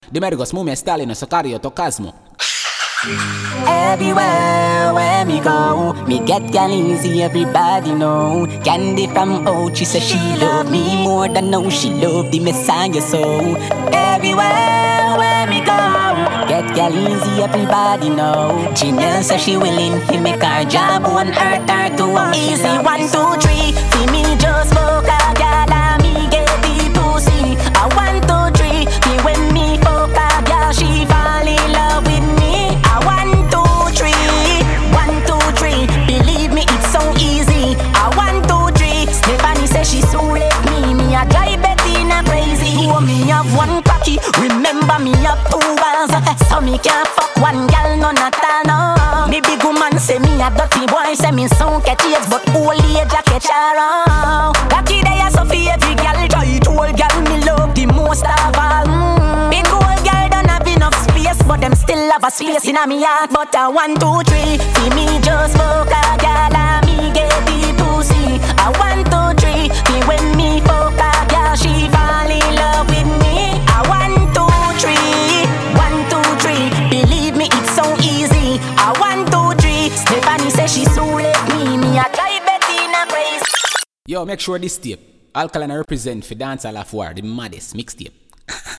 Dimergos mume Stalin sokario to Cosmo. Everywhere where me go, me get gal easy, everybody know. Candy from Ochi says she love me more than now she love the Messiah so. Everywhere where me go, get gal easy, everybody know. Janelle says she willing to make her job on earth or two. Easy 1, 2, 3, see me just fuck a gal and me get the pussy. I 1, 2, 3, see when me fuck a gal she fall in love with me. I 1, 2, 3, 1, 2, 3. Believe me, it's so easy. I 1, 2, 3. Stephanie says she so left me. Me a drive Bettina crazy. Oh, me have one cocky. Remember me have 2 balls. So me can't fuck one gal none at all. No. Me big woman say me a dirty boy. Say me so catchy but old age a catch around. Cocky they a so for every gal. Try to old gal me love the most of all. Big old gal don't have enough space, but them still have a space in a me heart. But I 1, 2, 3, see me just fuck a gal and me get the pussy. I 1, 2, 3, see when me fuck a gal she fall in love with me. I 1, 2, 3, 1, 2, 3. Believe me, it's so easy. I 1, 2, 3. Stephanie says she so left me. Me a try Bettina praise. Yo, make sure this tape Alkaline represent for Dancehall of War, the maddest mixtape.